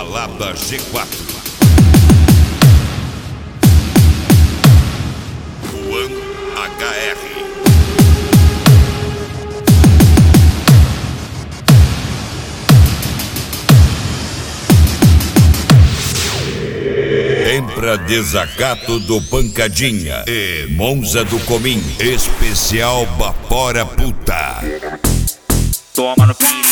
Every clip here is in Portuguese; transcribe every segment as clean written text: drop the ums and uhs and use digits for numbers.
Balada G4. Juan HR. Tempra Desacato do Pancadinha e Monza do Comim. Especial Bapora Puta. Toma no piri,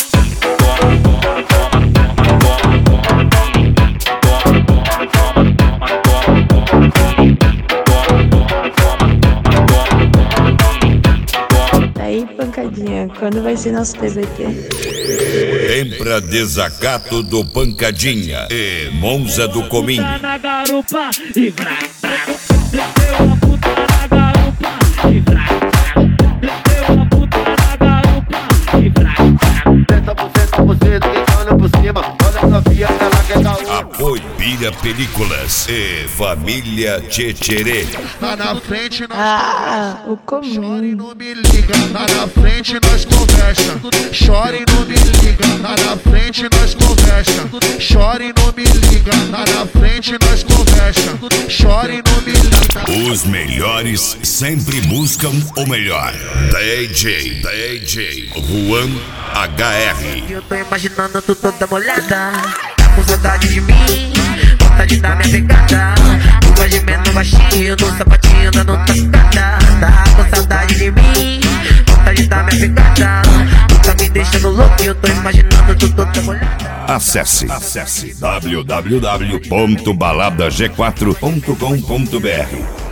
Aí, Pancadinha, quando vai ser nosso TBT? Tempra Desacato do Pancadinha e Monza do Comim. na garupa e vrá, vrá. Deu uma puta na garupa e vrá, vrá. Deu uma puta na garupa e vrá, vrá. Senta você, deitando por cima. Olha a Sofia, ela quer dar um. Apoio Pira Películas e Família Tchetcherê. Tá na frente, nós O comum. não me liga. Tá na frente, nós conversa. Chora e não me liga. Tá na frente, nós conversa. Chora e não me liga. Tá na frente, nós conversa. Chora e não me liga. Os melhores sempre buscam o melhor. DJ Juan HR. Eu tô imaginando tu toda molhada. Tá com saudade de mim, vontade da minha pegada. Tu vai gemendo baixinho, no sapatinho dando tacada. Tá com saudade de mim, vontade da minha pegada. Tu tá me deixando louco e eu tô imaginando tu toda molhada. Acesse www.baladag4.com.br